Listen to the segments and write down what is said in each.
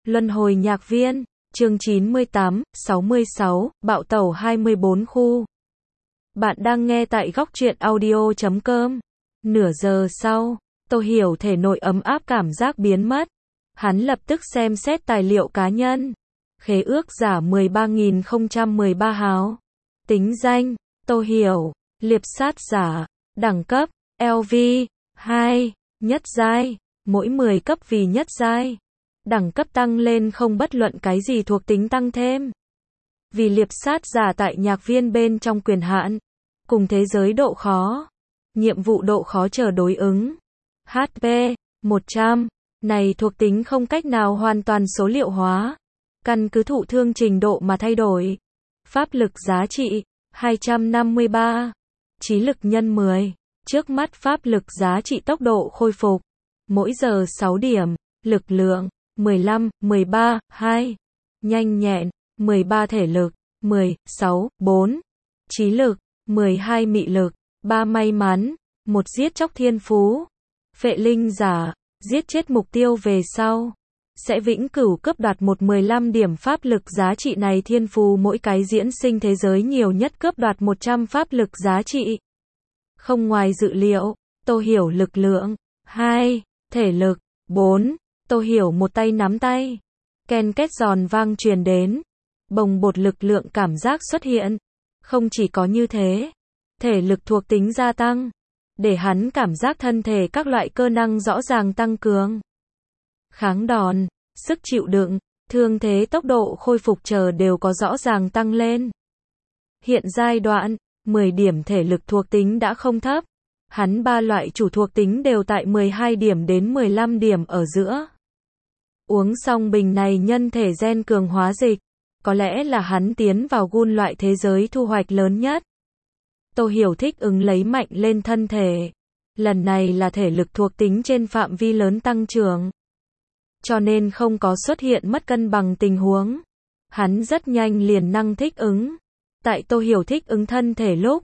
Luân hồi nhạc viên, chương 98, 66, bạo tẩu 24 khu. Bạn đang nghe tại góc truyện audio.com. Nửa giờ sau, Tô Hiểu thể nội ấm áp cảm giác biến mất. Hắn lập tức xem xét tài liệu cá nhân. Khế ước giả 13.013 hào. Tính danh, Tô Hiểu. Liệp sát giả. Đẳng cấp, LV, 2. Nhất giai. Mỗi 10 cấp vì nhất giai. Đẳng cấp tăng lên không bất luận cái gì thuộc tính tăng thêm. Vì liệp sát giả tại nhạc viên bên trong quyền hạn. Cùng thế giới độ khó. Nhiệm vụ độ khó chờ đối ứng. HP, 100. Này thuộc tính không cách nào hoàn toàn số liệu hóa. Căn cứ thụ thương trình độ mà thay đổi. Pháp lực giá trị, 253. Trí lực nhân 10. Trước mắt pháp lực giá trị tốc độ khôi phục. Mỗi giờ 6 điểm. Lực lượng, 15, 13, 2. Nhanh nhẹn, 13 thể lực, 10, 6, 4. Trí lực, 12 mị lực, 3 may mắn, 1 giết chóc thiên phú. Phệ linh giả, giết chết mục tiêu về sau. Sẽ vĩnh cửu cấp đoạt 15 điểm pháp lực giá trị này thiên phú mỗi cái diễn sinh thế giới nhiều nhất cướp đoạt 100 pháp lực giá trị. Không ngoài dự liệu, Tô Hiểu lực lượng, 2. Thể lực, 4. Tô Hiểu một tay nắm tay. Ken két giòn vang truyền đến. Bồng bột lực lượng cảm giác xuất hiện. Không chỉ có như thế. Thể lực thuộc tính gia tăng. Để hắn cảm giác thân thể các loại cơ năng rõ ràng tăng cường. Kháng đòn, sức chịu đựng, thương thế tốc độ khôi phục chờ đều có rõ ràng tăng lên. Hiện giai đoạn, 10 điểm thể lực thuộc tính đã không thấp. Hắn ba loại chủ thuộc tính đều tại 12 điểm đến 15 điểm ở giữa. Uống xong bình này nhân thể gen cường hóa dịch. Có lẽ là hắn tiến vào gun loại thế giới thu hoạch lớn nhất. Tô Hiểu thích ứng lấy mạnh lên thân thể. Lần này là thể lực thuộc tính trên phạm vi lớn tăng trưởng. Cho nên không có xuất hiện mất cân bằng tình huống. Hắn rất nhanh liền năng thích ứng. Tại Tô Hiểu thích ứng thân thể lúc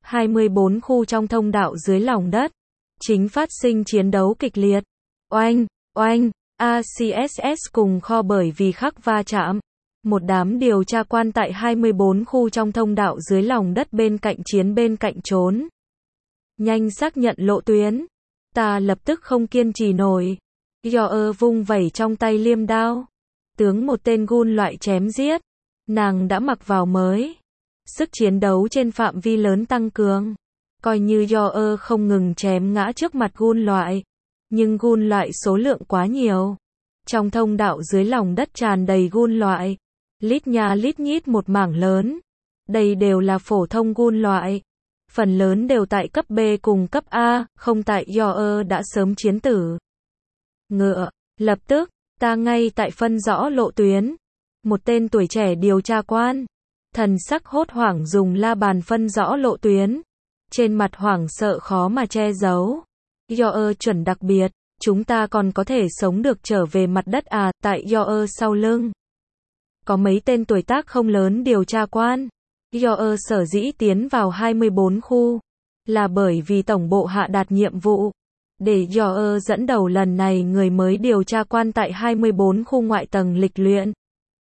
24 khu trong thông đạo dưới lòng đất chính phát sinh chiến đấu kịch liệt. Oanh, oanh, ACSS cùng kho bởi vì khắc va chạm. Một đám điều tra quan tại 24 khu trong thông đạo dưới lòng đất bên cạnh chiến bên cạnh trốn. Nhanh xác nhận lộ tuyến. Ta lập tức không kiên trì nổi. Yor vung vẩy trong tay liêm đao. Tướng một tên gun loại chém giết. Nàng đã mặc vào mới. Sức chiến đấu trên phạm vi lớn tăng cường. Coi như Yor không ngừng chém ngã trước mặt gun loại. Nhưng gun loại số lượng quá nhiều. Trong thông đạo dưới lòng đất tràn đầy gun loại. Lít nha lít nhít một mảng lớn. Đây đều là phổ thông gun loại. Phần lớn đều tại cấp B cùng cấp A, không tại Yor đã sớm chiến tử. Ngựa, lập tức, ta ngay tại phân rõ lộ tuyến. Một tên tuổi trẻ điều tra quan. Thần sắc hốt hoảng dùng la bàn phân rõ lộ tuyến. Trên mặt hoảng sợ khó mà che giấu. Yor chuẩn đặc biệt, chúng ta còn có thể sống được trở về mặt đất à, tại Yor sau lưng. Có mấy tên tuổi tác không lớn điều tra quan. Yor sở dĩ tiến vào 24 khu. Là bởi vì tổng bộ hạ đạt nhiệm vụ. Để Yor dẫn đầu lần này người mới điều tra quan tại 24 khu ngoại tầng lịch luyện.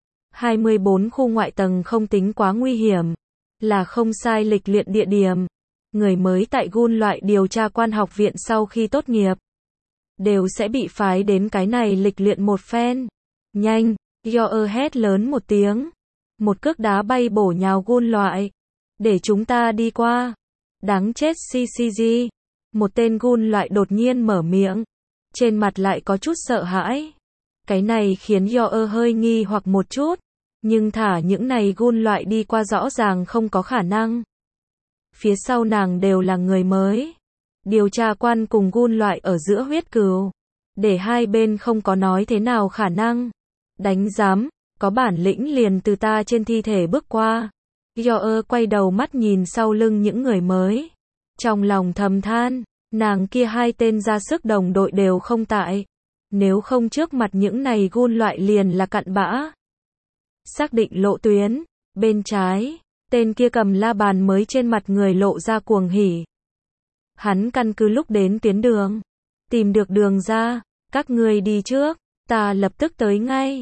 24 khu ngoại tầng không tính quá nguy hiểm. Là không sai lịch luyện địa điểm. Người mới tại gun loại điều tra quan học viện sau khi tốt nghiệp. Đều sẽ bị phái đến cái này lịch luyện một phen. Nhanh, Yor hét lớn một tiếng. Một cước đá bay bổ nhào gun loại. Để chúng ta đi qua. Đáng chết CCG. Một tên gun loại đột nhiên mở miệng. Trên mặt lại có chút sợ hãi. Cái này khiến Yor hơi nghi hoặc một chút. Nhưng thả những này gun loại đi qua rõ ràng không có khả năng. Phía sau nàng đều là người mới. Điều tra quan cùng gun loại ở giữa huyết cừu. Để hai bên không có nói thế nào khả năng. Đánh giám, có bản lĩnh liền từ ta trên thi thể bước qua. Yor quay đầu mắt nhìn sau lưng những người mới. Trong lòng thầm than, nàng kia hai tên ra sức đồng đội đều không tại. Nếu không trước mặt những này gun loại liền là cặn bã. Xác định lộ tuyến, bên trái, tên kia cầm la bàn mới trên mặt người lộ ra cuồng hỉ. Hắn căn cứ lúc đến tuyến đường. Tìm được đường ra, các ngươi đi trước, ta lập tức tới ngay.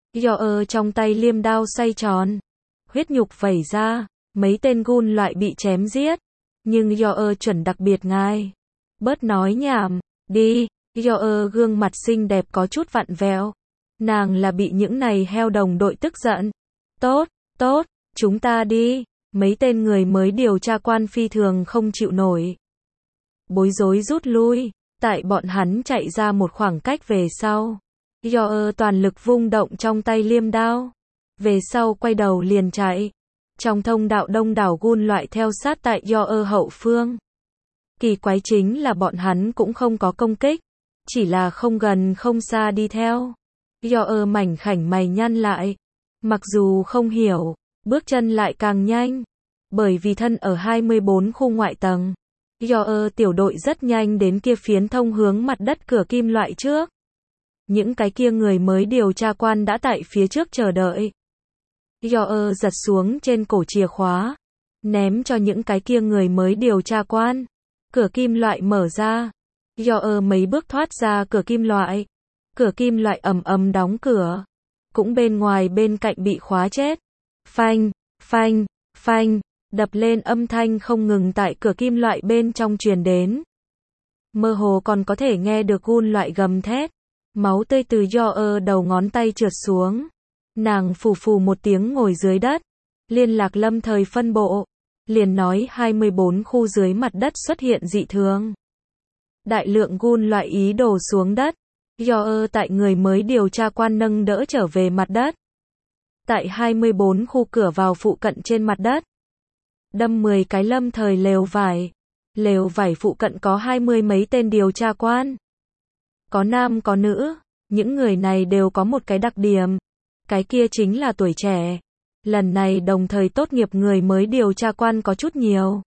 Yor trong tay liêm đao xoay tròn. Huyết nhục vẩy ra, mấy tên gun loại bị chém giết. Nhưng Yor chuẩn đặc biệt ngài. Bớt nói nhảm, đi. Yor gương mặt xinh đẹp có chút vặn vẹo. Nàng là bị những này heo đồng đội tức giận. Tốt, tốt, chúng ta đi. Mấy tên người mới điều tra quan phi thường không chịu nổi. Bối rối rút lui. Tại bọn hắn chạy ra một khoảng cách về sau. Yor toàn lực vung động trong tay liêm đao. Về sau quay đầu liền chạy. Trong thông đạo đông đảo gun loại theo sát tại Yor hậu phương. Kỳ quái chính là bọn hắn cũng không có công kích. Chỉ là không gần không xa đi theo. Yor mảnh khảnh mày nhăn lại. Mặc dù không hiểu, bước chân lại càng nhanh. Bởi vì thân ở 24 khu ngoại tầng. Yor tiểu đội rất nhanh đến kia phiến thông hướng mặt đất cửa kim loại trước. Những cái kia người mới điều tra quan đã tại phía trước chờ đợi. Yor giật xuống trên cổ chìa khóa. Ném cho những cái kia người mới điều tra quan. Cửa kim loại mở ra. Yor mấy bước thoát ra cửa kim loại. Cửa kim loại ầm ầm đóng cửa. Cũng bên ngoài bên cạnh bị khóa chết. Phanh, phanh, phanh. Đập lên âm thanh không ngừng tại cửa kim loại bên trong truyền đến. Mơ hồ còn có thể nghe được gun loại gầm thét. Máu tươi từ Yor đầu ngón tay trượt xuống. Nàng phù phù một tiếng ngồi dưới đất. Liên lạc lâm thời phân bộ. Liền nói 24 khu dưới mặt đất xuất hiện dị thường. Đại lượng gun loại ý đổ xuống đất. Yor tại người mới điều tra quan nâng đỡ trở về mặt đất. Tại 24 khu cửa vào phụ cận trên mặt đất. Đâm 10 cái lâm thời lều vải. Lều vải phụ cận có 20 mấy tên điều tra quan. Có nam có nữ. Những người này đều có một cái đặc điểm. Cái kia chính là tuổi trẻ. Lần này đồng thời tốt nghiệp người mới điều tra quan có chút nhiều.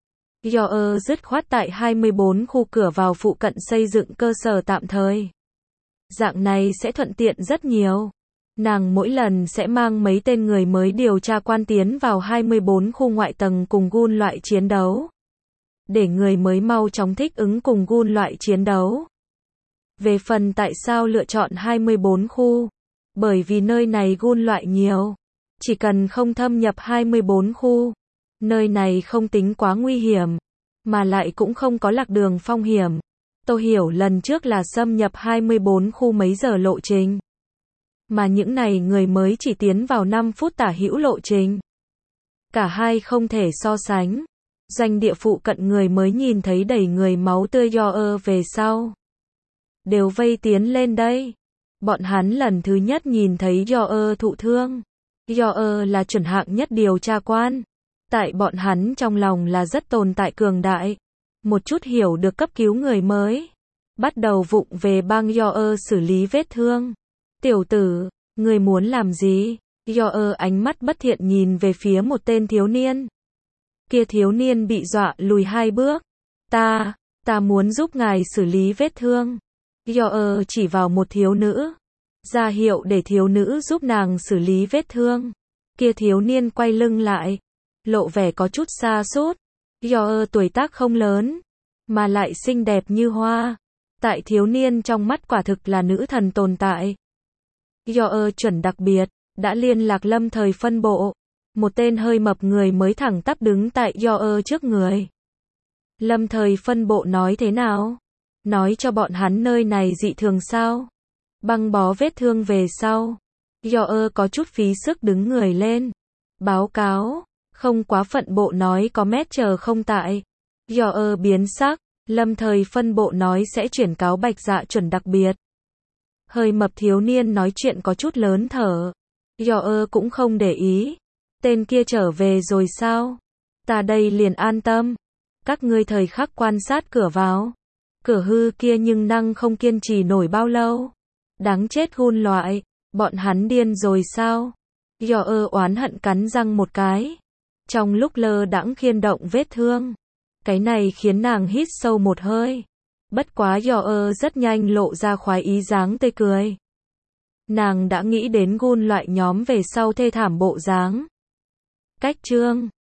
Yor dứt khoát tại 24 khu cửa vào phụ cận xây dựng cơ sở tạm thời. Dạng này sẽ thuận tiện rất nhiều. Nàng mỗi lần sẽ mang mấy tên người mới điều tra quan tiến vào 24 khu ngoại tầng cùng gun loại chiến đấu. Để người mới mau chóng thích ứng cùng gun loại chiến đấu. Về phần tại sao lựa chọn 24 khu? Bởi vì nơi này gun loại nhiều. Chỉ cần không thâm nhập 24 khu. Nơi này không tính quá nguy hiểm. Mà lại cũng không có lạc đường phong hiểm. Tôi hiểu lần trước là xâm nhập 24 khu mấy giờ lộ trình. Mà những này người mới chỉ tiến vào 5 phút tả hữu lộ trình. Cả hai không thể so sánh. Doanh địa phụ cận người mới nhìn thấy đầy người máu tươi Yor về sau. Đều vây tiến lên đây. Bọn hắn lần thứ nhất nhìn thấy Yor thụ thương. Yor là chuẩn hạng nhất điều tra quan. Tại bọn hắn trong lòng là rất tồn tại cường đại. Một chút hiểu được cấp cứu người mới. Bắt đầu vụng về bang Yor xử lý vết thương. Tiểu tử, người muốn làm gì? Yor ánh mắt bất thiện nhìn về phía một tên thiếu niên. Kia thiếu niên bị dọa lùi 2 bước. Ta muốn giúp ngài xử lý vết thương. Yor chỉ vào một thiếu nữ. Ra hiệu để thiếu nữ giúp nàng xử lý vết thương. Kia thiếu niên quay lưng lại. Lộ vẻ có chút xa sút. Yor tuổi tác không lớn. Mà lại xinh đẹp như hoa. Tại thiếu niên trong mắt quả thực là nữ thần tồn tại. Yor chuẩn đặc biệt. Đã liên lạc lâm thời phân bộ. Một tên hơi mập người mới thẳng tắp đứng tại Yor trước người. Lâm thời phân bộ nói thế nào? Nói cho bọn hắn nơi này dị thường sao? Băng bó vết thương về sau. Yor có chút phí sức đứng người lên. Báo cáo. Không quá phận bộ nói có mét chờ không tại. Yor biến sắc. Lâm thời phân bộ nói sẽ chuyển cáo Bạch Dạ chuẩn đặc biệt. Hơi mập thiếu niên nói chuyện có chút lớn thở. Yor cũng không để ý. Tên kia trở về rồi sao? Ta đây liền an tâm. Các ngươi thời khắc quan sát cửa vào. Cửa hư kia nhưng năng không kiên trì nổi bao lâu. Đáng chết gun loại. Bọn hắn điên rồi sao? Yor oán hận cắn răng một cái. Trong lúc lơ đãng khiên động vết thương. Cái này khiến nàng hít sâu một hơi. Bất quá Yor rất nhanh lộ ra khoái ý dáng tươi cười. Nàng đã nghĩ đến gun loại nhóm về sau thê thảm bộ dáng. Cách chương